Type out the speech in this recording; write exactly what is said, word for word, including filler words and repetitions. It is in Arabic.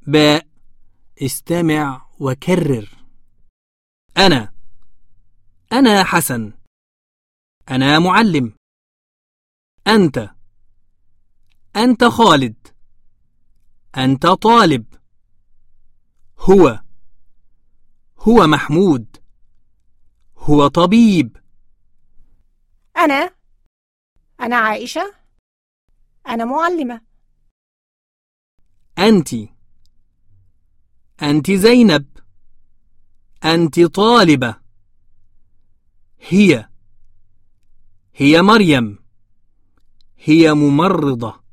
باء. استمع وكرر. أنا أنا حسن. أنا معلم. أنت أنت خالد. أنت طالب. هو هو محمود. هو طبيب. أنا أنا عائشة. أنا معلمة. أنت أنت زينب. أنت طالبة. هي هي مريم. هي ممرضة.